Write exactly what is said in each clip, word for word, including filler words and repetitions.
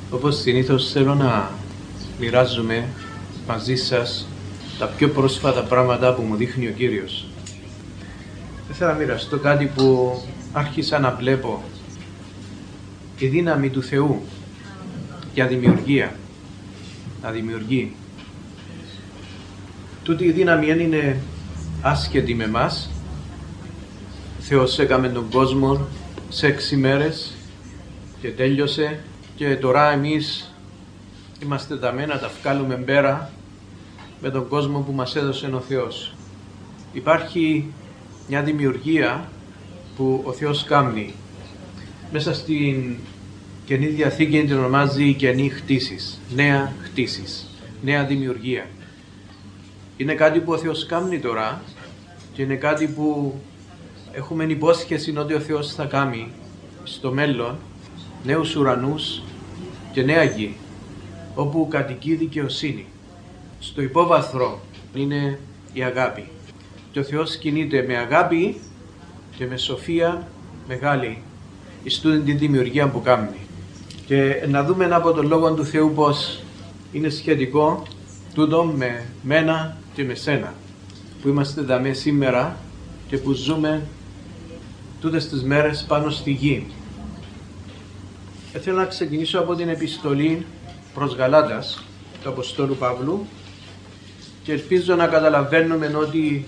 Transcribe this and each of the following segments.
Όπως συνήθως θέλω να μοιράζομαι μαζί σας τα πιο πρόσφατα πράγματα που μου δείχνει ο Κύριος. Δεν θέλω να μοιραστώ κάτι που άρχισα να βλέπω. Η δύναμη του Θεού για δημιουργία, να δημιουργεί. Τούτη η δύναμη δεν είναι άσχετη με μας. Ο Θεός έκαμε τον κόσμο σε έξι μέρες και τέλειωσε και τώρα εμείς είμαστε δαμένα να τα βγάλουμε πέρα με τον κόσμο που μας έδωσε ο Θεός. Υπάρχει μια δημιουργία που ο Θεός κάνει. Μέσα στην Καινή Διαθήκη την ονομάζει καινή χτίσεις, νέα χτίσεις, νέα δημιουργία. Είναι κάτι που ο Θεός κάνει τώρα και είναι κάτι που έχουμε υπόσχεση ότι ο Θεός θα κάνει στο μέλλον, νέους ουρανούς και νέα γη, όπου κατοικεί δικαιοσύνη. Στο υπόβαθρο είναι η αγάπη. Και ο Θεός κινείται με αγάπη και με σοφία μεγάλη στην τη δημιουργία που κάνει. Και να δούμε από τον Λόγο του Θεού πως είναι σχετικό τούτο με μένα και με σένα, που είμαστε δαμέ σήμερα και που ζούμε τούτες τις μέρες πάνω στη γη. Θέλω να ξεκινήσω από την επιστολή προς Γαλάτας του Αποστόλου Παύλου και ελπίζω να καταλαβαίνουμε ότι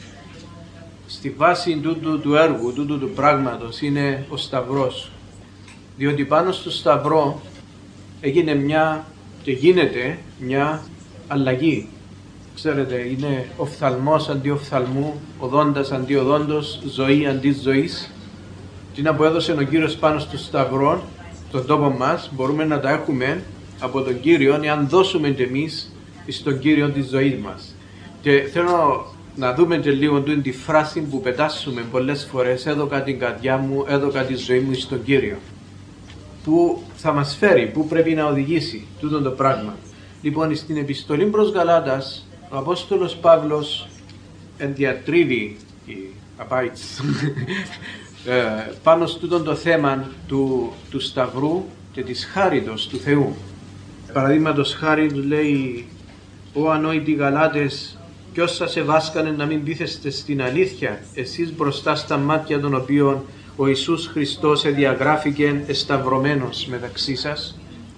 στη βάση τούτου του έργου, τούτου του πράγματος είναι ο Σταυρός. Διότι πάνω στο Σταυρό έγινε μια και γίνεται μια αλλαγή. Ξέρετε, είναι οφθαλμός αντί οφθαλμού, οδόντας αντί οδόντος, ζωή αντί ζωής. Τι να που έδωσε ο Κύριος πάνω στο Σταυρό, στον τόπο μας, μπορούμε να τα έχουμε από τον Κύριο, εάν δώσουμε και εμείς στον Κύριο τη ζωή μας. Και θέλω να δούμε και λίγο τη φράση που πετάσουμε πολλές φορές, έδωκα την καρδιά μου, έδωκα τη ζωή μου στον Κύριο. Που θα μας φέρει, που πρέπει να οδηγήσει τούτο το πράγμα. Λοιπόν, στην επιστολή προς Γαλάτας, ο Απόστολος Παύλος ενδιατρίβει η απάιτς πάνω στο το θέμα του, του Σταυρού και της χάριτος του Θεού. Παραδείγματος χάρη του λέει: «Ω ανόητοι Γαλάτες, ποιος σας εβάσκανε να μην πείθεστε στην αλήθεια, εσείς μπροστά στα μάτια των οποίων ο Ιησούς Χριστός εδιαγράφηκε εσταυρωμένος μεταξύ σας».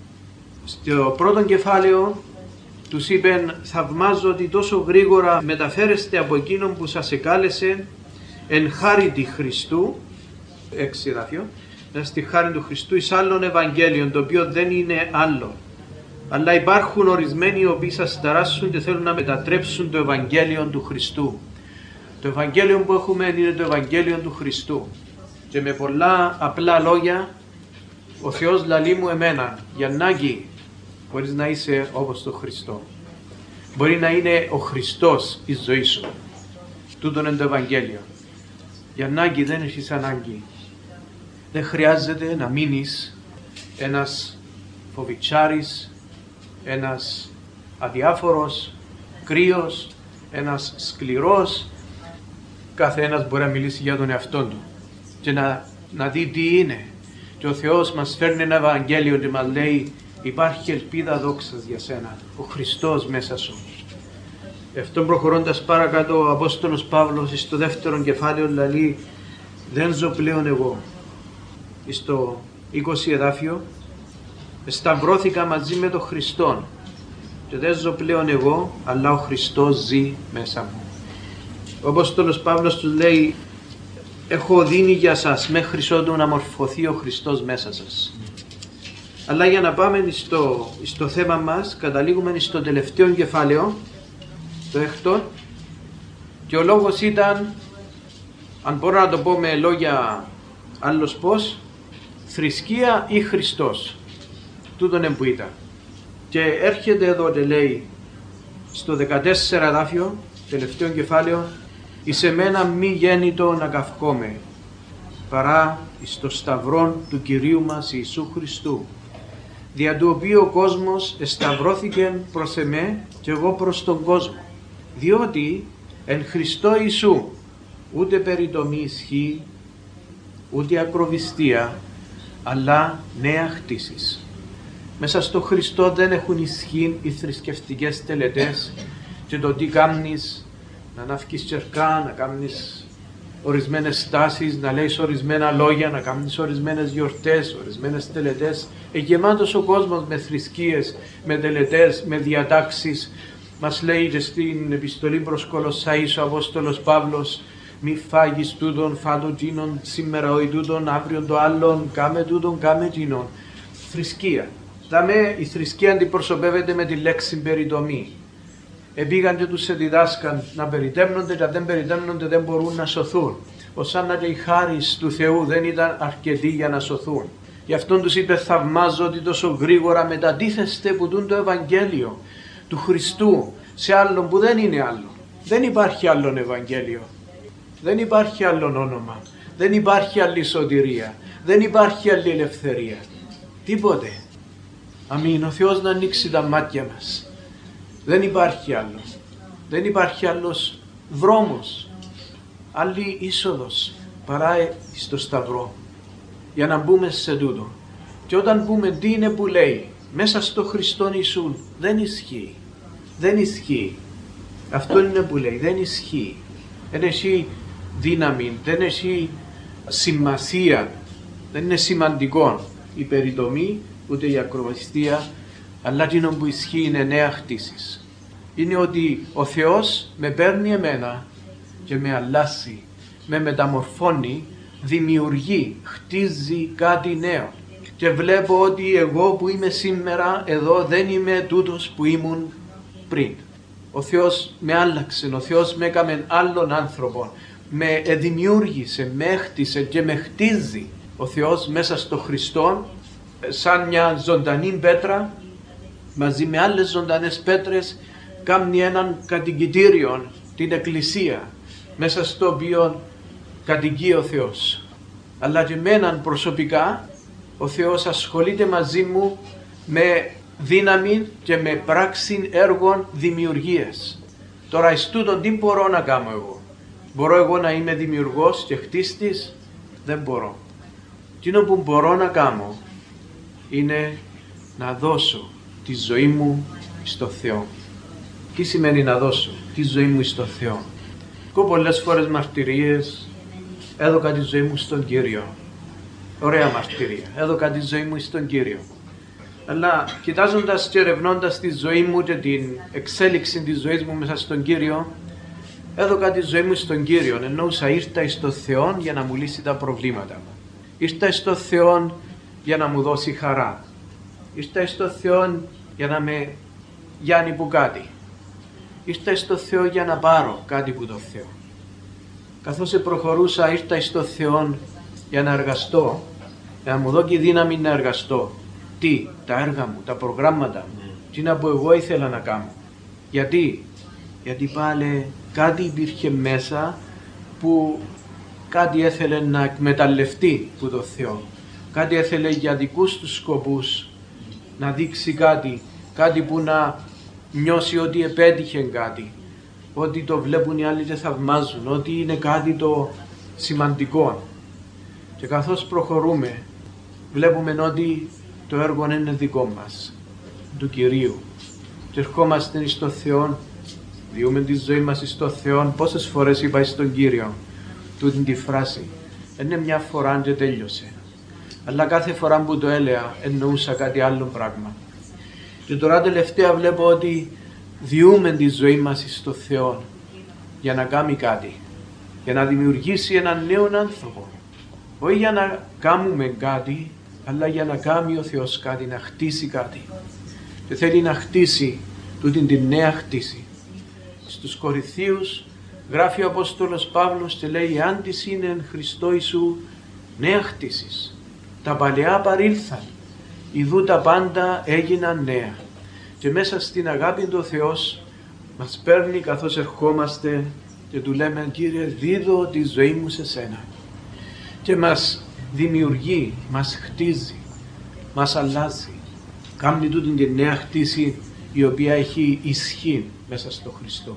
Στο πρώτο κεφάλαιο τους είπεν: «Θαυμάζω ότι τόσο γρήγορα μεταφέρεστε από εκείνον που σας εκάλεσε εν χάριτι Χριστού», έξι εδάφιο, στη χάρη του Χριστού εις άλλων Ευαγγέλιων, το οποίο δεν είναι άλλο. Αλλά υπάρχουν ορισμένοι οι οποίοι σας ταράσσουν και θέλουν να μετατρέψουν το Ευαγγέλιο του Χριστού. Το Ευαγγέλιο που έχουμε είναι το Ευαγγέλιο του Χριστού. Και με πολλά απλά λόγια, ο Θεός λαλεί μου εμένα, Γιαννάκη, μπορείς να είσαι όπως το Χριστό. Μπορεί να είναι ο Χριστός η ζωή σου. Τούτον είναι το Ευαγγέλιο. Γιαννάκη, δεν έχεις ανάγκη. Δεν χρειάζεται να μείνεις ένας φοβιτσάρης, ένας αδιάφορος, κρύος, ένας σκληρός. Κάθε ένας μπορεί να μιλήσει για τον εαυτό του και να, να δει τι είναι. Και ο Θεός μας φέρνει ένα Ευαγγέλιο και μας λέει: υπάρχει ελπίδα δόξας για σένα, ο Χριστός μέσα σου. Αυτόν προχωρώντας παρακάτω, ο Απόστολος Παύλος στο δεύτερο κεφάλαιο λέει: δεν ζω πλέον εγώ. Στο είκοσι εδάφιο, σταυρώθηκα μαζί με τον Χριστόν και δεν ζω πλέον εγώ, αλλά ο Χριστός ζει μέσα μου. Ο Απόστολος Παύλος του λέει: έχω δίνει για σας μέχρι ότου να μορφωθεί ο Χριστός μέσα σας. Αλλά για να πάμε στο, στο θέμα μας, καταλήγουμε στο τελευταίο κεφάλαιο, το έκτο, και ο λόγος ήταν, αν μπορώ να το πω με λόγια άλλος πώς, θρησκεία ή Χριστός. Τούτον είναι που ήταν. Και έρχεται εδώ και λέει στο δεκατέσσερα εδάφιο, τελευταίο κεφάλαιο: εις εμένα μη γέννητο να καυχόμαι, παρά εις το σταυρόν του Κυρίου μας Ιησού Χριστού, δια του οποίου ο κόσμος εσταυρώθηκε προς εμέ και εγώ προς τον κόσμο, διότι εν Χριστώ Ιησού ούτε περιτομή ισχύει, ούτε ακροβιστία, αλλά νέα χτίσεις. Μέσα στο Χριστό δεν έχουν ισχύ οι θρησκευτικές τελετές και το τι κάνεις, να ανάφκεις τσερκά, να κάνεις ορισμένες στάσεις, να λέεις ορισμένα λόγια, να κάνεις ορισμένες γιορτές, ορισμένες τελετές. Εγεμάτος ο κόσμος με θρησκείες, με τελετές, με διατάξεις. Μας λέει και στην επιστολή προς Κολοσσαείς ο Απόστολος Παύλος, μη φάγεις τούτον, φάτο τίνον, σήμερα ο τούτον, αύριο το άλλον, κάμε τούτον, κάμε τίνον. Θρησκεία. Δαμε, η θρησκεία αντιπροσωπεύεται με τη λέξη περιτομή. Επήγαν και τους διδάσκαν να περιτέμνονται και αν δεν περιτέμνονται δεν μπορούν να σωθούν. Ωσάνα και η χάρις του Θεού δεν ήταν αρκετή για να σωθούν. Γι' αυτόν τους είπε θαυμάζω ότι τόσο γρήγορα μετατίθεστε που τούν το Ευαγγέλιο του Χριστού σε άλλον που δεν είναι άλλο. Δεν υπάρχει άλλον Ευαγγέλιο. Δεν υπάρχει άλλον όνομα. Δεν υπάρχει άλλη σωτηρία. Δεν υπάρχει άλλη ελευθερία. Τίποτε. Αμήν. Ο Θεός να ανοίξει τα μάτια μας. Δεν υπάρχει άλλο. Δεν υπάρχει άλλος δρόμος. Άλλη είσοδος παρά στο Σταυρό. Για να μπούμε σε τούτο. Και όταν πούμε τι είναι που λέει μέσα στο Χριστόν Ιησούν, δεν ισχύει. Δεν ισχύει. Αυτό είναι που λέει. Δεν ισχύει. Δεν έχει δύναμη. Δεν έχει σημασία. Δεν είναι σημαντικό η περιτομή ούτε η ακροβαστία, αλλά εκείνο που ισχύει είναι νέα χτίσεις. Είναι ότι ο Θεός με παίρνει εμένα και με αλλάζει, με μεταμορφώνει, δημιουργεί, χτίζει κάτι νέο. Και βλέπω ότι εγώ που είμαι σήμερα εδώ δεν είμαι τούτος που ήμουν πριν. Ο Θεός με άλλαξε, ο Θεός με έκαμε άλλον άνθρωπο, με δημιούργησε, με έχτισε και με χτίζει. Ο Θεός μέσα στο Χριστό σαν μια ζωντανή πέτρα μαζί με άλλες ζωντανές πέτρες κάνει έναν κατοικητήριο, την εκκλησία μέσα στο οποίο κατοικεί ο Θεός. Αλλά και με έναν προσωπικά ο Θεός ασχολείται μαζί μου με δύναμη και με πράξη έργων δημιουργίας. Τώρα εις τούτον τι μπορώ να κάνω εγώ? Μπορώ εγώ να είμαι δημιουργός και χτίστης? Δεν μπορώ. Εκείνο που μπορώ να κάνω είναι να δώσω τη ζωή μου στο Θεό. Τι σημαίνει να δώσω τη ζωή μου στο Θεό? Εγώ πολλές φορές μαρτυρίες, έδωκα τη ζωή μου στον Κύριο. Ωραία μαρτυρία, έδωκα τη ζωή μου στον Κύριο. Αλλά κοιτάζοντας και ερευνώντας τη ζωή μου και την εξέλιξη της ζωής μου μέσα στον Κύριο, έδωκα τη ζωή μου στον Κύριο, εννοούσα ήρθα στο Θεό για να μου λύσει τα προβλήματα μου. Ήρθα στο Θεό για να μου δώσει χαρά. Ήρθα στο Θεό για να με γιάνει που κάτι. Ήρθα στο Θεό για να πάρω κάτι που το Θεό. Καθώς προχωρούσα ήρθα στο Θεό για να εργαστώ, για να μου δώσει δύναμη να εργαστώ. Τι, τα έργα μου, τα προγράμματα μου, τι να που εγώ ήθελα να κάνω. Γιατί, γιατί πάλι κάτι υπήρχε μέσα που κάτι έθελε να εκμεταλλευτεί που το Θεό. Κάτι έθελε για δικούς του σκοπούς να δείξει κάτι, κάτι που να νιώσει ότι επέτυχε κάτι, ότι το βλέπουν οι άλλοι και θαυμάζουν, ότι είναι κάτι το σημαντικό. Και καθώς προχωρούμε, βλέπουμε ότι το έργο είναι δικό μας, του Κυρίου. Και ερχόμαστε στο Θεό, διούμε τη ζωή μας στο Θεό. Πόσες φορές είπα στον Κύριο τούτη τη φράση? Είναι μια φορά και τέλειωσε. Αλλά κάθε φορά που το έλεγα εννοούσα κάτι άλλο πράγμα. Και τώρα τελευταία βλέπω ότι διούμε τη ζωή μας στο Θεό για να κάνει κάτι, για να δημιουργήσει έναν νέο άνθρωπο. Όχι για να κάνουμε κάτι, αλλά για να κάνει ο Θεός κάτι, να χτίσει κάτι. Και θέλει να χτίσει τούτη την νέα χτίση. Στους Κορινθίους γράφει ο Απόστολος Παύλος και λέει «Αν της είναι εν Χριστώ Ιησού νέα χτίσεις. Τα παλαιά παρήλθαν, ιδού τα πάντα έγιναν νέα». Και μέσα στην αγάπη του Θεός μας παίρνει καθώς ερχόμαστε και του λέμε «Κύριε, δίδω τη ζωή μου σε σένα». Και μας δημιουργεί, μας χτίζει, μας αλλάζει. Κάνει τούτη την νέα χτίση η οποία έχει ισχύ μέσα στο Χριστό.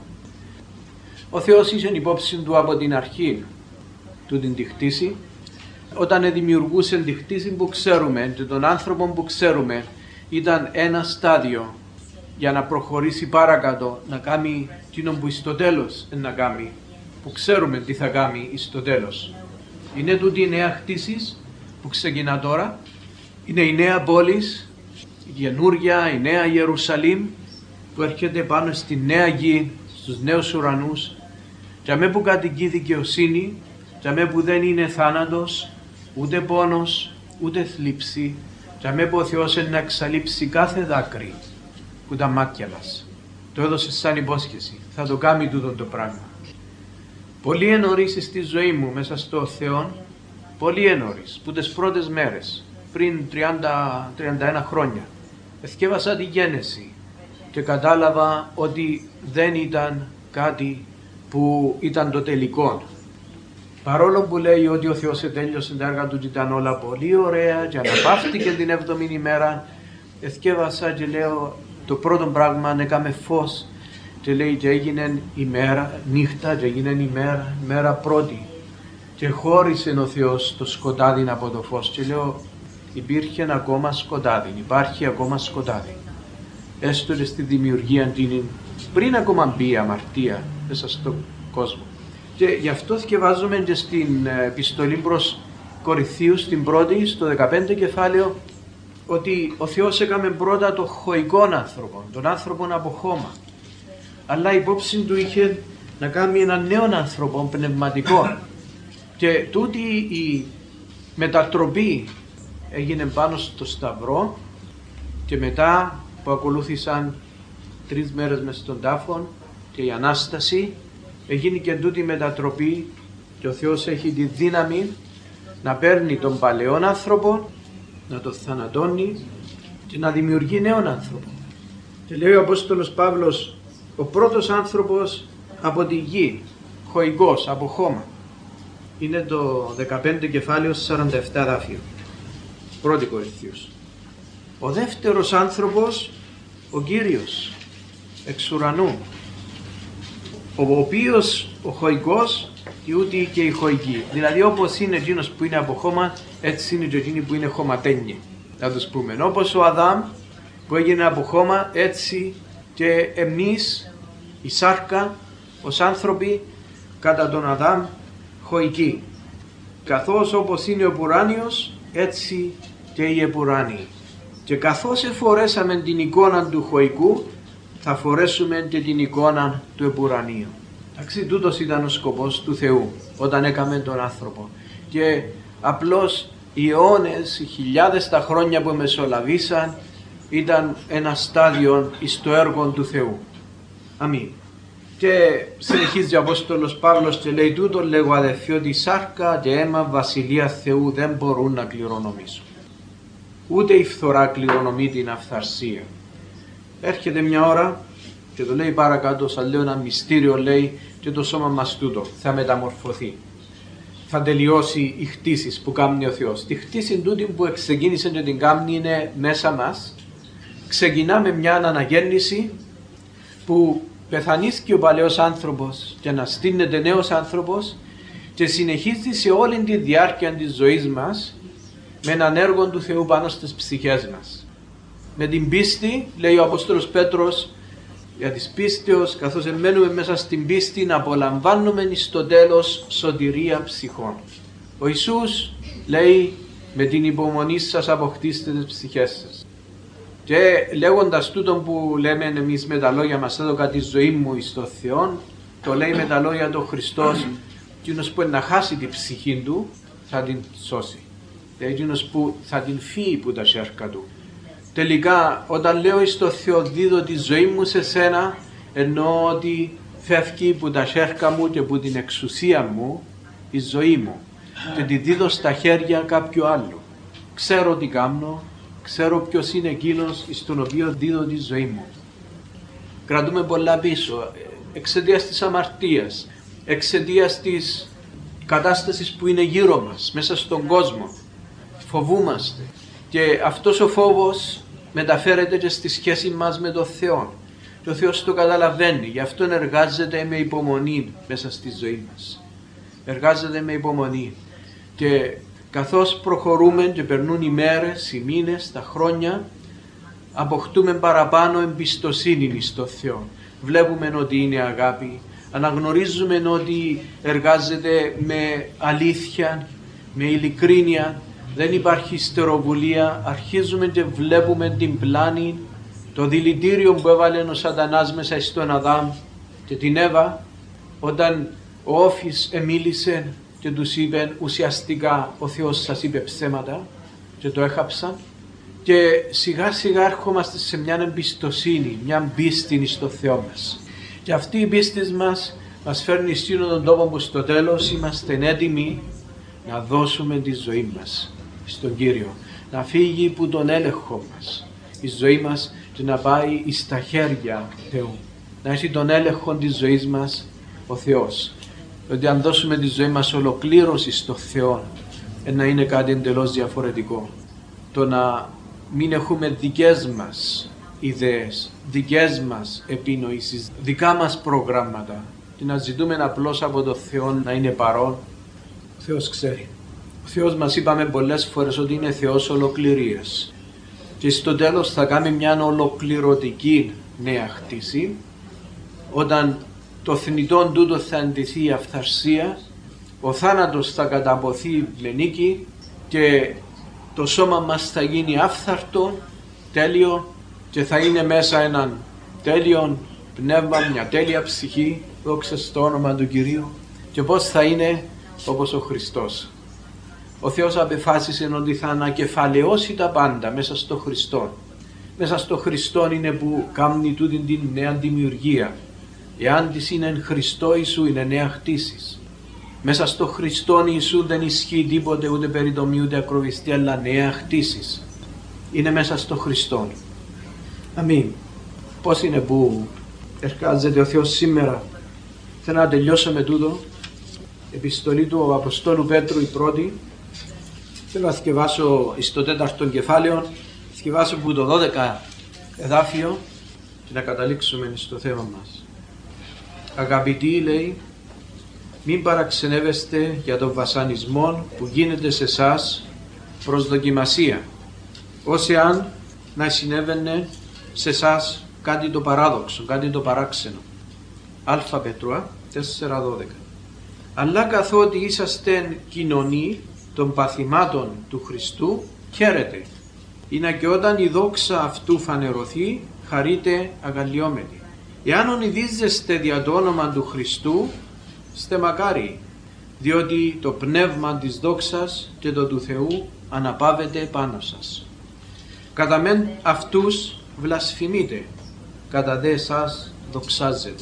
Ο Θεός είχε υπόψη του από την αρχή τούτη τη χτίση, όταν δημιουργούσε τη χτίση που ξέρουμε και τον άνθρωπο που ξέρουμε, ήταν ένα στάδιο για να προχωρήσει παρακάτω, να κάνει εκείνο που στο τέλος να κάνει, που ξέρουμε τι θα κάνει στο τέλος. Είναι τούτη η νέα χτίσεις που ξεκινά τώρα, είναι η νέα πόλης, η καινούργια, η νέα Ιερουσαλήμ που έρχεται πάνω στη νέα γη, στους νέους ουρανούς, για μέ που κατοικεί δικαιοσύνη, για μέ που δεν είναι θάνατος, ούτε πόνος, ούτε θλίψη, για μέ που ο Θεός είναι να εξαλείψει κάθε δάκρυ που τα μάτια μας. Το έδωσε σαν υπόσχεση, θα το κάνει τούτο το πράγμα. Πολύ ενωρίς στη ζωή μου μέσα στο Θεό, πολύ ενωρίς, που τις πρώτες μέρες, πριν τριάντα με τριάντα ένα χρόνια, εθκεύασα τη γένεση και κατάλαβα ότι δεν ήταν κάτι που ήταν το τελικό. Παρόλο που λέει ότι ο Θεός ετέλειωσε τα έργα του και ήταν όλα πολύ ωραία και αναπαύτηκε την έβδομη ημέρα, εθκεύασα και λέω το πρώτο πράγμα έκαμε φως και λέει και έγινε ημέρα, νύχτα και έγινε ημέρα, μέρα πρώτη και χώρισε ο Θεός το σκοτάδι από το φως και λέω υπήρχε ακόμα σκοτάδι, υπάρχει ακόμα σκοτάδι. Έστω και στη δημιουργία την πριν ακόμα μπει η αμαρτία μέσα στον κόσμο. Και γι' αυτό θκευάζουμε και στην επιστολή προς Κορινθίους, στην πρώτη, στο δεκαπέντε κεφάλαιο, ότι ο Θεός έκαμε πρώτα το χωικών άνθρωπο, τον άνθρωπο από χώμα. Αλλά η υπόψη του είχε να κάνει έναν νέο άνθρωπο πνευματικό. Και τούτη η μετατροπή έγινε πάνω στο Σταυρό και μετά που ακολούθησαν τρεις μέρες μες στον τάφο και η Ανάσταση, έγινε και τούτη η μετατροπή και ο Θεός έχει τη δύναμη να παίρνει τον παλαιόν άνθρωπο, να τον θανατώνει και να δημιουργεί νέον άνθρωπο. Και λέει ο Απόστολος Παύλος, ο πρώτος άνθρωπος από τη γη, χωικός, από χώμα. Είναι το δεκαπέντε κεφάλαιο σαράντα επτά δάφιο. Πρώτη Κορινθίους. Ο δεύτερος άνθρωπος, ο Κύριος, εξ ουρανού, ο οποίος ο χωικός και ούτε και η χωική. Δηλαδή όπως είναι εκείνος που είναι από χώμα, έτσι είναι και εκείνοι που είναι χωματένιοι. Να τους πούμε. Όπως ο Αδάμ που έγινε από χώμα, έτσι και εμείς η σάρκα ως άνθρωποι κατά τον Αδάμ χωικοί. Καθώς όπως είναι ο Πουράνιος, έτσι και οι επουράνιοι. Και καθώς εφορέσαμε την εικόνα του χωικού, θα φορέσουμε και την εικόνα του επουρανίου. Εντάξει, τούτος ήταν ο σκοπός του Θεού όταν έκαμε τον άνθρωπο. Και απλώς οι αιώνες, οι χιλιάδες τα χρόνια που μεσολαβήσαν ήταν ένα στάδιο στο έργο του Θεού. Αμήν. Και συνεχίζει ο Απόστολος Παύλος και λέει τούτο λέγω αδελφοί ότι σάρκα και αίμα βασιλεία Θεού δεν μπορούν να κληρονομήσουν. Ούτε η φθορά κληρονομεί την αυθαρσία. Έρχεται μια ώρα και το λέει παρακάτω, σαν λέω ένα μυστήριο, λέει και το σώμα μας τούτο θα μεταμορφωθεί. Θα τελειώσει η χτίση που κάνει ο Θεός. Τη χτίση τούτη που ξεκίνησε και την κάνει είναι μέσα μας. Ξεκινάμε μια αναγέννηση που πεθανίσκει ο παλαιός άνθρωπος και αναστήνεται νέος άνθρωπος και συνεχίζει σε όλη τη διάρκεια της ζωής μας με έναν έργο του Θεού πάνω στις ψυχές μας. Με την πίστη, λέει ο Απόστολος Πέτρος, για της πίστεως, καθώς εμένουμε μέσα στην πίστη, να απολαμβάνουμε στο τέλος σωτηρία ψυχών. Ο Ιησούς λέει, με την υπομονή σας αποκτήστε τις ψυχές σας. Και λέγοντας τούτον που λέμε εμείς με τα λόγια μας, έδωκα τη ζωή μου εις το Θεό, το λέει με τα λόγια του Χριστός, εκείνος που να χάσει την ψυχή του θα την σώσει. Δηλαδή εκείνος που θα την φύγει που τα σέρκα του. Τελικά όταν λέω εις το Θεό δίδω τη ζωή μου σε σένα, εννοώ ότι φεύγει που τα σέρκα μου και που την εξουσία μου η ζωή μου και τη δίδω στα χέρια κάποιου άλλου. Ξέρω τι κάνω, ξέρω ποιος είναι εκείνος στον οποίο δίδω τη ζωή μου. Κρατούμε πολλά πίσω εξαιτίας της αμαρτίας, εξαιτίας της κατάστασης που είναι γύρω μας, μέσα στον κόσμο. Φοβούμαστε και αυτός ο φόβος μεταφέρεται και στη σχέση μας με τον Θεό. Και ο Θεός το καταλαβαίνει, γι' αυτό εργάζεται με υπομονή μέσα στη ζωή μας. Εργάζεται με υπομονή και καθώς προχωρούμε και περνούν οι μέρες, οι μήνες, τα χρόνια, αποκτούμε παραπάνω εμπιστοσύνη στο Θεό. Βλέπουμε ότι είναι αγάπη, αναγνωρίζουμε ότι εργάζεται με αλήθεια, με ειλικρίνεια, δεν υπάρχει στεροβουλία, αρχίζουμε και βλέπουμε την πλάνη, το δηλητήριο που έβαλε ο Σατανάς μέσα στον Αδάμ και την Εύα, όταν ο Όφης εμίλησε και τους είπε ουσιαστικά ο Θεός σας είπε ψέματα και το έχαψαν, και σιγά σιγά ερχόμαστε σε μια εμπιστοσύνη, μια πίστη στο Θεό μας. Και αυτή η πίστη μας μας φέρνει στον τόπο που στο τέλος είμαστε έτοιμοι να δώσουμε τη ζωή μας στον Κύριο, να φύγει που τον έλεγχο μας η ζωή μας και να πάει στα χέρια Θεού, να έχει τον έλεγχο της ζωής μας ο Θεός. Ότι αν δώσουμε τη ζωή μας ολοκλήρωση στο Θεό, να είναι κάτι εντελώς διαφορετικό. Το να μην έχουμε δικές μας ιδέες, δικές μας επινοήσεις, δικά μας προγράμματα, και να ζητούμε απλώς από το Θεό να είναι παρόν. Ο Θεός ξέρει. Ο Θεός μας είπαμε πολλές φορές ότι είναι Θεός ολοκληρίας, και στο τέλος θα κάνει μια ολοκληρωτική νέα χτίση, όταν το θνητόν τούτο θα εντυθεί η αυθαρσία, ο θάνατος θα καταποθεί με νίκη και το σώμα μας θα γίνει άφθαρτο, τέλειο, και θα είναι μέσα έναν τέλειο πνεύμα, μια τέλεια ψυχή, δόξα στο όνομα του Κυρίου. Και πώς θα είναι? Όπως ο Χριστός. Ο Θεός απεφάσισε ότι θα ανακεφαλαιώσει τα πάντα μέσα στο Χριστό. Μέσα στο Χριστό είναι που κάνει τούτη την νέα δημιουργία. Εάν της είναι εν Χριστώ Ιησού, είναι νέα χτίσεις. Μέσα στο Χριστό Ιησού δεν ισχύει τίποτε, ούτε περιτομή ούτε ακροβιστή, αλλά νέα χτίσεις. Είναι μέσα στο Χριστό. Αμήν. Πώς είναι που εργάζεται ο Θεός σήμερα? Θέλω να τελειώσω με τούτο. Επιστολή του Αποστόλου Πέτρου η πρώτη. Θέλω να θυκευάσω στο τέταρτο κεφάλαιο, θυκευάσω από το δώδεκα εδάφιο και να καταλήξουμε στο θέμα μας. Αγαπητοί, λέει, μην παραξενεύεστε για τον βασανισμό που γίνεται σε εσάς προς δοκιμασία, ως εάν να συνέβαινε σε εσάς κάτι το παράδοξο, κάτι το παράξενο. Α Πέτρουα τέσσερα δώδεκα. Αλλά καθότι είσαστε κοινωνοί των παθημάτων του Χριστού, χαίρετε, είναι και όταν η δόξα αυτού φανερωθεί, χαρείτε αγαλιόμενοι. Εάν ονειδίζεστε δια το όνομα του Χριστού, είστε μακάριοι, διότι το πνεύμα της δόξας και το του Θεού αναπαύεται πάνω σας. Κατά μεν αυτούς βλασφημείτε, κατά δε εσάς δοξάζετε.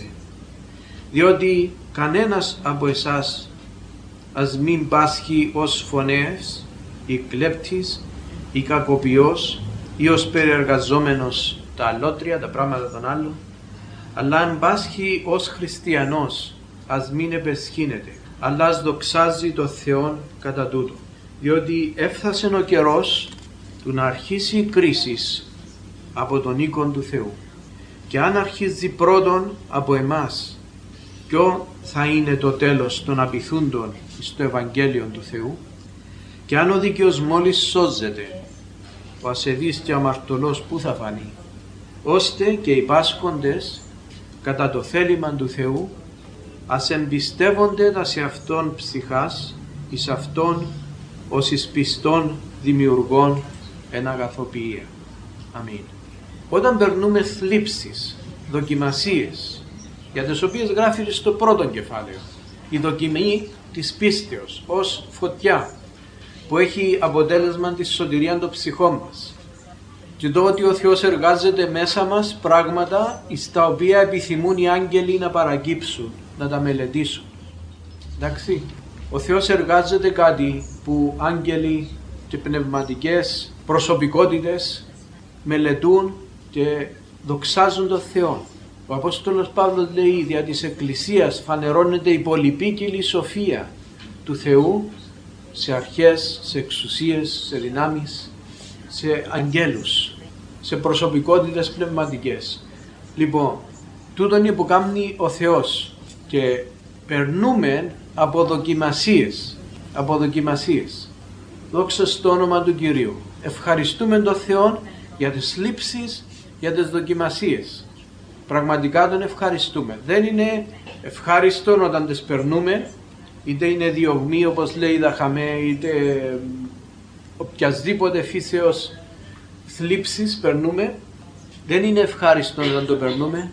Διότι κανένας από εσάς ας μην πάσχει ως φωνές, ή κλέπτης, ή κακοποιός, ή ως περιεργαζόμενος τα αλότρια, τα πράγματα των άλλων, αλλά αν πάσχει ως χριστιανός, ας μην επεσχύνεται, αλλά ας δοξάζει το Θεόν κατά τούτο. Διότι έφτασε ο καιρός του να αρχίσει η κρίση από τον οίκον του Θεού. Και αν αρχίζει πρώτον από εμάς, ποιο θα είναι το τέλος των απειθούντων στο Ευαγγέλιο του Θεού? Και αν ο δίκαιος μόλις σώζεται, ο ασεβής και ο αμαρτωλός πού θα φανεί? Ώστε και οι πάσχοντες κατά το θέλημα του Θεού ας εμπιστεύονται τα σε αυτόν ψυχάς εις αυτόν ως εις πιστών δημιουργών εν αγαθοποιία. Αμήν. Όταν περνούμε θλίψεις, δοκιμασίες, για τις οποίες γράφει στο πρώτο κεφάλαιο, η δοκιμή της πίστεως ως φωτιά που έχει αποτέλεσμα τη σωτηρία των ψυχών μας, και το ότι ο Θεός εργάζεται μέσα μας πράγματα στα οποία επιθυμούν οι άγγελοι να παρακύψουν, να τα μελετήσουν. Εντάξει, ο Θεός εργάζεται κάτι που άγγελοι και πνευματικές προσωπικότητες μελετούν και δοξάζουν τον Θεό. Ο Απόστολος Παύλος λέει, δια της Εκκλησίας φανερώνεται η πολυπίκυλη σοφία του Θεού σε αρχές, σε εξουσίες, σε δυνάμεις, σε αγγέλους, σε προσωπικότητες πνευματικές. Λοιπόν, τούτο είναι που κάνει ο Θεός, και περνούμε από δοκιμασίες, από δοκιμασίες. Δόξα στο όνομα του Κυρίου. Ευχαριστούμε τον Θεό για τις θλίψεις, για τις δοκιμασίες. Πραγματικά τον ευχαριστούμε. Δεν είναι ευχάριστο όταν τις περνούμε, είτε είναι διωγμή όπως λέει η Δαχαμέ, είτε οποιασδήποτε φύσεως θλίψεις περνούμε. Δεν είναι ευχάριστο όταν το περνούμε,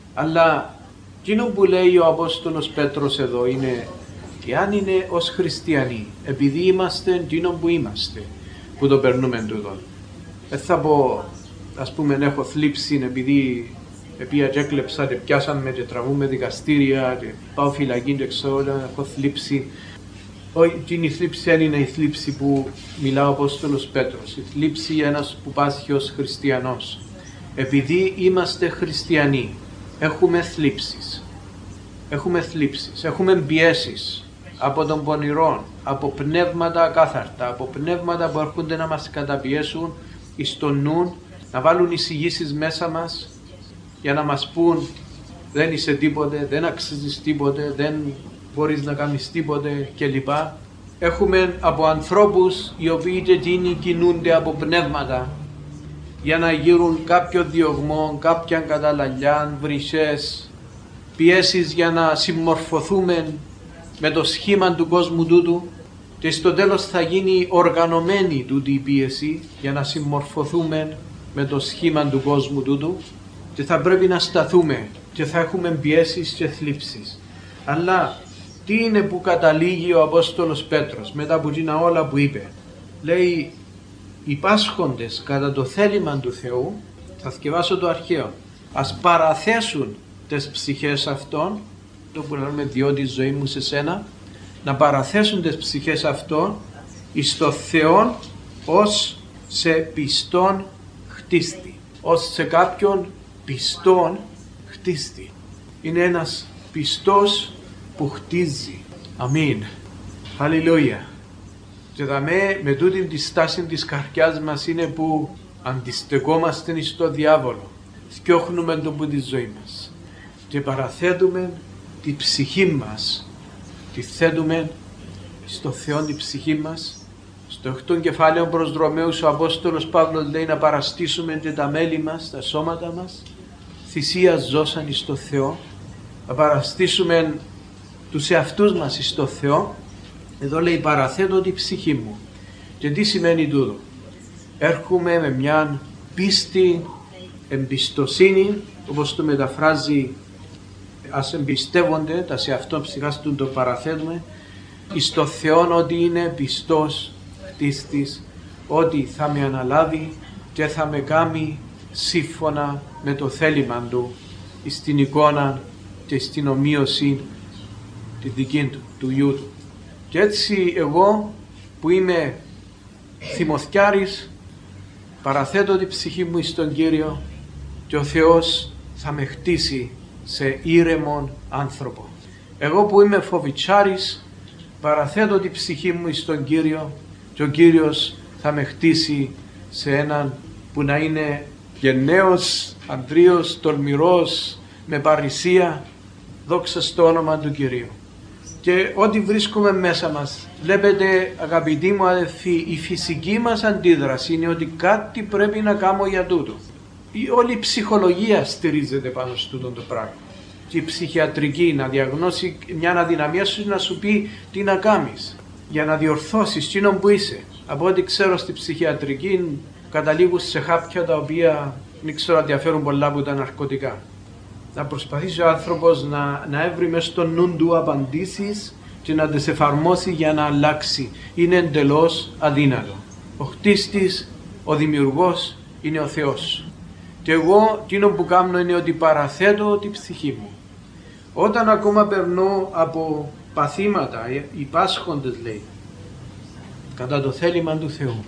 αλλά εκείνο που λέει ο Απόστολος Πέτρος εδώ είναι, εάν είναι ως χριστιανοί, επειδή είμαστε εκείνο που είμαστε, που το περνούμε τούτο. Δεν θα πω, ας πούμε, έχω θλίψη επειδή επία και έκλεψα και πιάσαν με και τραβούμε δικαστήρια και πάω φυλακή και ξέρω, έχω θλίψη. Όχι, εκείνη η θλίψη δεν είναι η θλίψη που μιλά ο Απόστολος Πέτρος. Η θλίψη ένας που πάσχει ως χριστιανός. Επειδή είμαστε χριστιανοί, έχουμε θλίψεις. Έχουμε θλίψεις, έχουμε πιέσεις από τον πονηρόν, από πνεύματα ακάθαρτα, από πνεύματα που έρχονται να μας καταπιέσουν εις το νου, να βάλουν εισηγήσεις μέσα μας για να μας πούν δεν είσαι τίποτε, δεν αξίζεις τίποτε, δεν μπορείς να κάνεις τίποτε κλπ. Έχουμε από ανθρώπους οι οποίοι και εκείνοι κινούνται από πνεύματα για να γύρουν κάποιο διωγμό, κάποια καταλαλιά, βρυσές, πιέσεις για να συμμορφωθούμε με το σχήμα του κόσμου τούτου και στο τέλος θα γίνει οργανωμένη τούτη η πίεση για να συμμορφωθούμε με το σχήμα του κόσμου τούτου και θα πρέπει να σταθούμε και θα έχουμε πιέσεις και θλίψεις. Αλλά τι είναι που καταλήγει ο Απόστολος Πέτρος μετά από εκείνα όλα που είπε? Λέει, οι πάσχοντες κατά το θέλημα του Θεού, θα θκευάσω το αρχαίο, ας παραθέσουν τις ψυχές αυτών, το που λέμε διότι η ζωή μου σε σένα, να παραθέσουν τις ψυχές αυτών εις το Θεόν ως σε πιστόν χτίστη, ως σε κάποιον πιστόν χτίστη. Είναι ένας πιστός που χτίζει. Αμήν. Χαλιλούια. Και δαμέ με τούτη τη στάση της καρδιάς μας είναι που αντιστεκόμαστε στο διάβολο. Θκιώχνουμε τον που τη ζωή μας και παραθέτουμε τη ψυχή μας, τη θέτουμε στο Θεό τη ψυχή μας. Στο οκτώ κεφάλαιο προς Ρωμαίους ο Απόστολος Παύλος λέει να παραστήσουμε και τα μέλη μας, τα σώματα μας, θυσίας ζώσαν εις το Θεό, να παραστήσουμε τους εαυτούς μας εις το Θεό. Εδώ λέει παραθέτω τη ψυχή μου. Και τι σημαίνει τούτο? Έρχομαι με μια πίστη, εμπιστοσύνη, όπως το μεταφράζει, ας εμπιστεύονται, τα σε αυτό ψυχάς του το παραθέτουμε, εις το Θεό ότι είναι πιστός χτίστης, ότι θα με αναλάβει και θα με κάνει σύμφωνα με το θέλημα του, στην εικόνα και στην ομοίωση τη δική του, του Υιού του. Και έτσι εγώ που είμαι θυμωθιάρης παραθέτω την ψυχή μου στον Κύριο και ο Θεός θα με χτίσει σε ήρεμον άνθρωπο. Εγώ που είμαι φοβιτσάρης παραθέτω την ψυχή μου στον Κύριο και ο Κύριος θα με χτίσει σε έναν που να είναι γενναίος, ανδρείος, τολμηρός, με παρησία, δόξα στο όνομα του Κυρίου. Και ό,τι βρίσκουμε μέσα μας, βλέπετε αγαπητοί μου αδελφοί, η φυσική μας αντίδραση είναι ότι κάτι πρέπει να κάνω για τούτο. Η όλη η ψυχολογία στηρίζεται πάνω σε τούτο το πράγμα. Και η ψυχιατρική να διαγνώσει μια αδυναμία σου, να σου πει τι να κάνεις για να διορθώσεις εκείνον που είσαι. Από ό,τι ξέρω στη ψυχιατρική καταλήγουν σε χάπια τα οποία δεν ξέρω αν διαφέρουν πολλά από τα ναρκωτικά. Να προσπαθήσει ο άνθρωπος να, να έβρει μέσα στο νου του απαντήσεις και να τις εφαρμόσει για να αλλάξει. Είναι εντελώς αδύνατο. Ο χτίστης, ο δημιουργός είναι ο Θεός. Και εγώ εκείνο που κάνω είναι ότι παραθέτω τη ψυχή μου. Όταν ακόμα περνώ από παθήματα, οι πάσχοντες λέει, κατά το θέλημα του Θεού.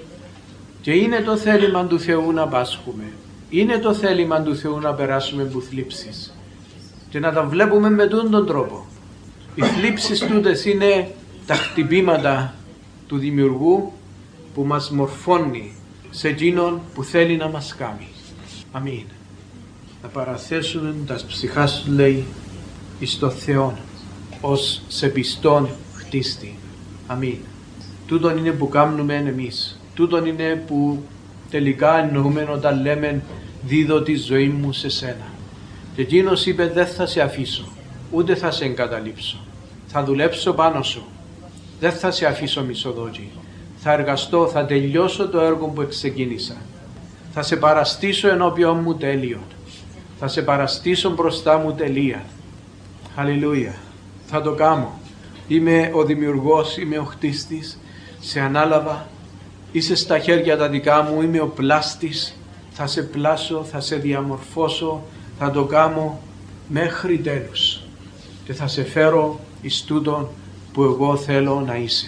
Και είναι το θέλημα του Θεού να πάσχουμε. Είναι το θέλημα του Θεού να περάσουμε από θλίψεις. Και να τα βλέπουμε με τον τρόπο. Οι θλίψεις τούτες είναι τα χτυπήματα του Δημιουργού που μας μορφώνει σε εκείνον που θέλει να μας κάνει. Αμήν. Να παραθέσουμε τα ψυχά σου λέει εις το Θεό ως σε πιστόν χτίστη. Αμήν. Τούτον είναι που κάνουμε εμείς. Τούτον είναι που τελικά εννοούμε όταν λέμε δίδω τη ζωή μου σε σένα. Και εκείνος είπε δεν θα σε αφήσω, ούτε θα σε εγκαταλείψω. Θα δουλέψω πάνω σου, δεν θα σε αφήσω μισοδόκι. Θα εργαστώ, θα τελειώσω το έργο που ξεκίνησα. Θα σε παραστήσω ενώπιον μου τέλειον. Θα σε παραστήσω μπροστά μου τελεία. Χαλιλούια. Θα το κάνω. Είμαι ο δημιουργός, είμαι ο χτίστης. Σε ανάλαβα. Είσαι στα χέρια τα δικά μου, είμαι ο πλάστης. Θα σε πλάσω, θα σε διαμορφώσω. Θα το κάνω μέχρι τέλους. Και θα σε φέρω εις τούτον που εγώ θέλω να είσαι.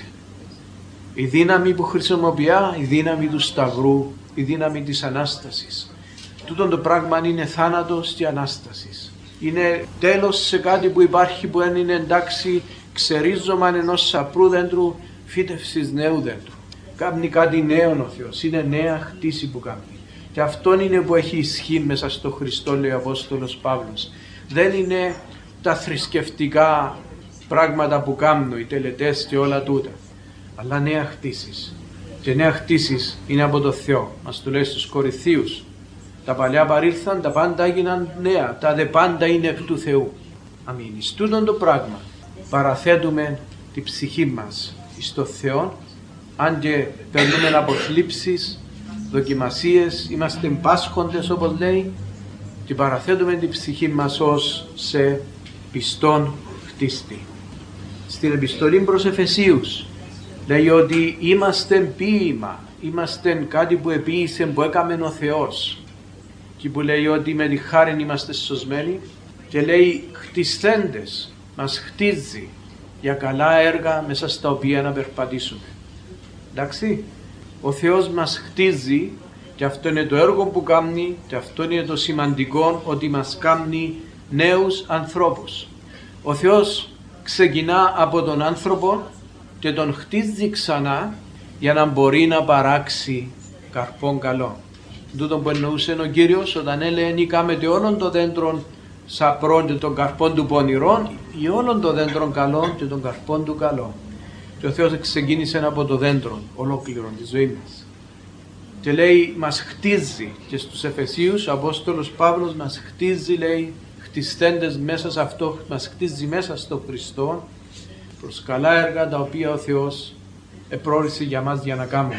Η δύναμη που χρησιμοποιά, η δύναμη του Σταυρού, η δύναμη της Ανάστασης. Τούτον το πράγμα είναι θάνατος και Ανάστασης. Είναι τέλος σε κάτι που υπάρχει που δεν είναι εντάξει ξερίζωμα ενός σαπρού δέντρου, φύτευσης νέου δέντρου. Κάνει κάτι νέο ο Θεός, είναι νέα χτίση που κάνει. Και αυτό είναι που έχει ισχύ μέσα στο Χριστό, λέει ο Απόστολος Παύλος. Δεν είναι τα θρησκευτικά πράγματα που κάνουν, οι τελετές και όλα τούτα. Αλλά νέα χτίσεις. Και νέα χτίσεις είναι από το Θεό. Μας το λέει στους Κορινθίους. Τα παλιά παρήλθαν, τα πάντα έγιναν νέα. Τα δε πάντα είναι εκ του Θεού. Αμήν. Εις τούτον το πράγμα παραθέτουμε τη ψυχή μας εις το Θεό. Αν και περνούμε από θλίψεις, δοκιμασίες, είμαστε πάσχοντες όπως λέει, και παραθέτουμε την ψυχή μας ως σε πιστόν χτίστη. Στην επιστολή προς Εφεσίους λέει ότι είμαστε ποίημα, είμαστε κάτι που επίησε, που έκαμε ο Θεός, και που λέει ότι με τη χάρη είμαστε σωσμένοι, και λέει χτισθέντες, μας χτίζει για καλά έργα μέσα στα οποία να περπατήσουμε. Εντάξει, ο Θεός μας χτίζει και αυτό είναι το έργο που κάνει και αυτό είναι το σημαντικό, ότι μας κάνει νέους ανθρώπους. Ο Θεός ξεκινά από τον άνθρωπο και τον χτίζει ξανά για να μπορεί να παράξει καρπόν καλό. Τούτο που εννοούσε ο Κύριος όταν έλεγε νικάμετε όλων των δέντρων σαπρών και των καρπών του πονηρών ή όλων των δέντρων καλών και των καρπών του καλών. Και ο Θεός ξεκίνησε από το δέντρο ολόκληρο τη ζωή μας. Και λέει μας χτίζει, και στους Εφεσίους ο Απόστολος Παύλος μας χτίζει, λέει, χτιστέντες μέσα σε αυτό, μας χτίζει μέσα στο Χριστό προς καλά έργα τα οποία ο Θεός επρόρισε για μας για να κάνουμε.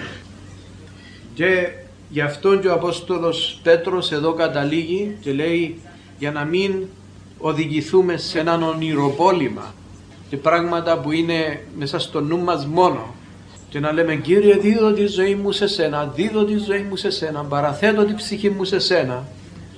Και γι' αυτό και ο Απόστολος Πέτρος εδώ καταλήγει και λέει για να μην οδηγηθούμε σε έναν ονειροπόλημα και πράγματα που είναι μέσα στο νου μας μόνο, και να λέμε Κύριε δίδω τη ζωή μου σε σένα, δίδω τη ζωή μου σε σένα, παραθέτω τη ψυχή μου σε σένα.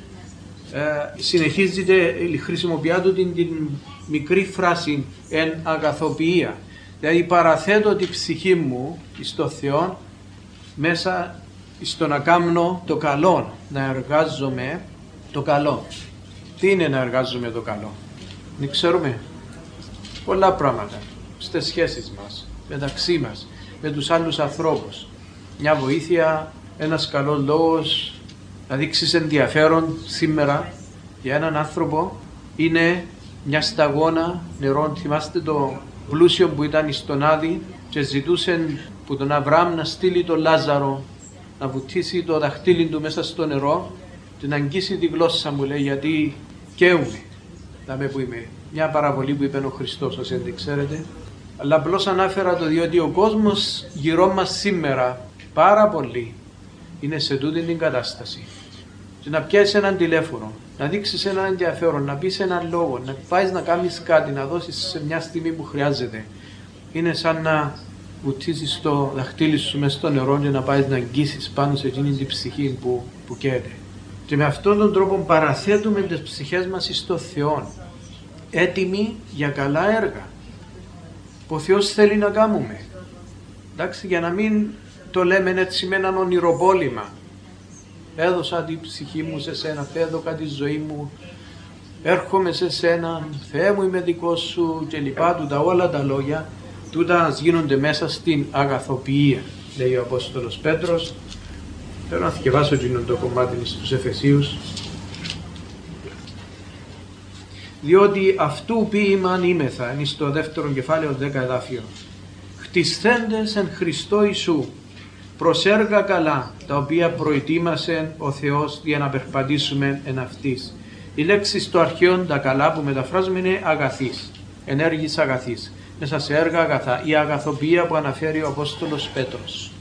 Ε, συνεχίζεται, χρησιμοποιά του την, την μικρή φράση εν αγαθοποιία, δηλαδή παραθέτω τη ψυχή μου στο Θεό μέσα στο να κάνω το καλό, να εργάζομαι το καλό. Τι είναι να εργάζομαι το καλό? Δεν ξέρουμε πολλά πράγματα στις σχέσεις μας, μεταξύ μας, με τους άλλους ανθρώπους. Μια βοήθεια, ένας καλός λόγος, να δείξεις ενδιαφέρον σήμερα για έναν άνθρωπο είναι μια σταγόνα νερό. Θυμάστε το πλούσιο που ήταν στον Άδη και ζητούσε που τον Αβραάμ να στείλει τον Λάζαρο να βουτήσει το δαχτύλι του μέσα στο νερό και να αγγίσει τη γλώσσα μου, λέει, γιατί καίουμε. Δάμε που είμαι. Μια παραβολή που είπε ο Χριστός, όσοι δεν ξέρετε. Αλλά απλώς ανάφερα το διότι ο κόσμος γύρω μας σήμερα πάρα πολύ είναι σε τούτη την κατάσταση. Και να πιάσεις έναν τηλέφωνο, να δείξεις έναν ενδιαφέρον, να πεις έναν λόγο, να πάεις να κάνεις κάτι, να δώσεις σε μια στιγμή που χρειάζεται. Είναι σαν να βουτήσεις το δαχτύλι σου μέσα στο νερό και να πάεις να αγγίσεις πάνω σε εκείνη την ψυχή που, που καίεται. Και με αυτόν τον τρόπο παραθέτουμε τις ψυχές μας στο Θεό, έτοιμοι για καλά έργα που ο Θεός θέλει να κάνουμε. Εντάξει, για να μην το λέμε έτσι με έναν ονειροπόλημα. Έδωσα την ψυχή μου σε σένα, έδωκα τη ζωή μου, έρχομαι σε σένα, Θεέ μου είμαι δικός σου και λοιπά, τούτα όλα τα λόγια, τούτα γίνονται μέσα στην αγαθοποιία, λέει ο Απόστολος Πέτρος. Θέλω να θυκευάσω εκείνον το κομμάτι στους Εφεσίους. Διότι αυτού ποίημαν είμεθα, είναι στο δεύτερο κεφάλαιο δέκα εδάφιο. Χτισθέντες εν Χριστώ Ιησού, προς έργα καλά, τα οποία προετοίμασε ο Θεός για να περπατήσουμε εν αυτής. Η λέξη στο αρχαίο τα καλά που μεταφράζουμε είναι αγαθής, ενέργης αγαθής, μέσα σε έργα αγαθά, η αγαθοποιία που αναφέρει ο Απόστολος Πέτρος.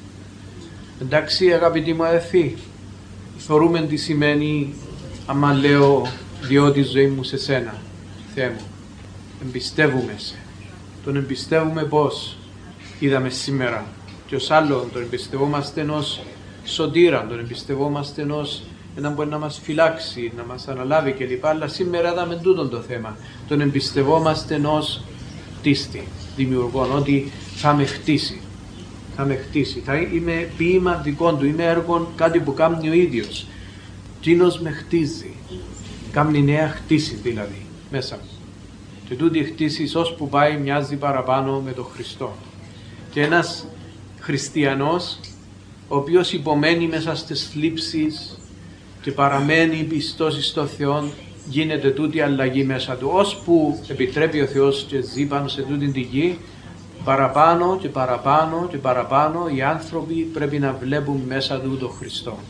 Εντάξει αγαπητοί μου αδελφοί, θεωρούμε τι σημαίνει άμα λέω διότι η ζωή μου σε σένα, Θεέ μου. Εμπιστεύουμε σε. Τον εμπιστεύουμε πώς είδαμε σήμερα. Και ως άλλον τον εμπιστευόμαστε ως σωτήρα, τον εμπιστευόμαστε ως έναν που να μας φυλάξει, να μας αναλάβει κλπ. Αλλά σήμερα είδαμε τούτον το θέμα. Τον εμπιστευόμαστε ως τίστη, δημιουργών, ότι θα με χτίσει. Θα με χτίσει. Θα είμαι ποίημα δικών του, είμαι έργο κάτι που κάνει ο ίδιος. Τίνος με χτίζει. Κάνει νέα χτίση δηλαδή μέσα μου. Και τούτη η χτίση ώσπου πάει μοιάζει παραπάνω με τον Χριστό. Και ένας χριστιανός ο οποίος υπομένει μέσα στις θλίψεις και παραμένει πιστός στο Θεό, γίνεται τούτη αλλαγή μέσα του. Ώσπου επιτρέπει ο Θεός και ζει πάνω σε τούτη τη γη, παραπάνω και παραπάνω και παραπάνω οι άνθρωποι πρέπει να βλέπουν μέσα του τον Χριστό.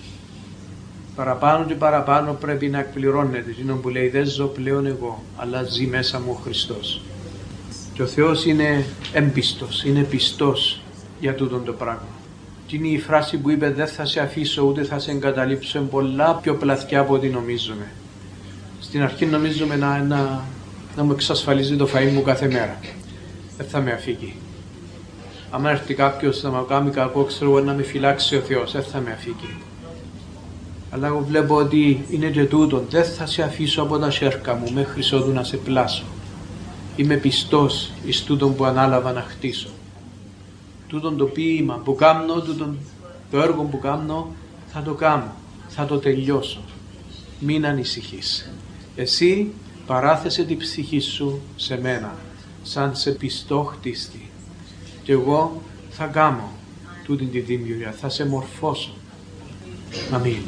Παραπάνω και παραπάνω πρέπει να εκπληρώνεται. Είναι που λέει δεν ζω πλέον εγώ, αλλά ζει μέσα μου ο Χριστός. Και ο Θεός είναι έμπιστος, είναι πιστός για τούτον το πράγμα. Και είναι η φράση που είπε δεν θα σε αφήσω ούτε θα σε εγκαταλείψω, πολλά πιο πλαθιά από ό,τι νομίζουμε. Στην αρχή νομίζουμε να, να, να μου εξασφαλίζει το φαΐ μου κάθε μέρα. Δεν θα με αφήγει. Αν έρθει κάποιος να μου κάνει κακό, ξέρω εγώ να με φυλάξει ο Θεός, δεν θα με αφήγει. Αλλά εγώ βλέπω ότι είναι και τούτον, δεν θα σε αφήσω από τα σέρκα μου μέχρι ότου να σε πλάσω. Είμαι πιστός εις τούτον που ανάλαβα να χτίσω. Τούτον το ποίημα που κάνω, τούτον το έργο που κάνω, θα το κάνω, θα το τελειώσω. Μην ανησυχείς. Εσύ παράθεσε την ψυχή σου σε μένα, σαν σε πιστό χτίστη. Και εγώ θα κάνω τούτη τη δημιουργία, θα σε μορφώσω. Αμήν.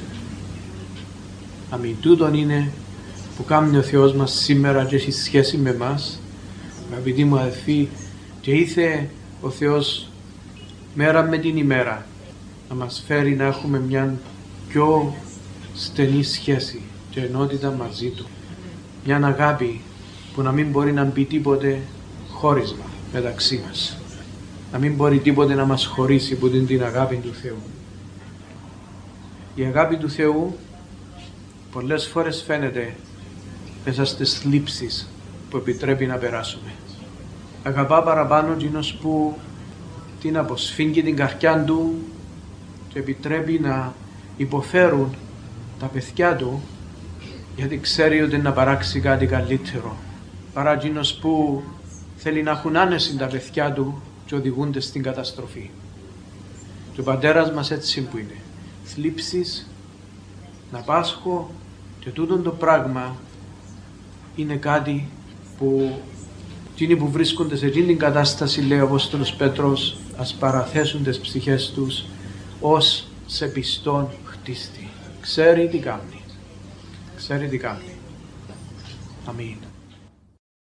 Αμήν. Τούτον είναι που κάνει ο Θεός μας σήμερα και έχει σχέση με εμάς. Αγαπητοί μου αδελφοί, και ήθε ο Θεός μέρα με την ημέρα να μας φέρει να έχουμε μια πιο στενή σχέση και ενότητα μαζί Του. Μια αγάπη που να μην μπορεί να μπει τίποτε χώρισμα μεταξύ μας. Να μην μπορεί τίποτε να μας χωρίσει από την, την αγάπη του Θεού. Η αγάπη του Θεού πολλές φορές φαίνεται μέσα στις θλίψεις που επιτρέπει να περάσουμε. Αγαπά παραπάνω εκείνος που την αποσφίγγει την καρδιά του και επιτρέπει να υποφέρουν τα παιδιά του, γιατί ξέρει ότι να παράξει κάτι καλύτερο, παρά εκείνος που θέλει να έχουν άνεση τα παιδιά του και οδηγούνται στην καταστροφή. Και ο πατέρας μας έτσι που είναι. Θλίψεις, να πάσχω, και τούτον το πράγμα είναι κάτι που εκείνοι που βρίσκονται σε εκείνη την κατάσταση, λέει ο Απόστολος Πέτρος, ας παραθέσουν τις ψυχές τους ως σε πιστόν χτίστη. Ξέρει τι κάνει. Ξέρει τι κάνει. Αμήν.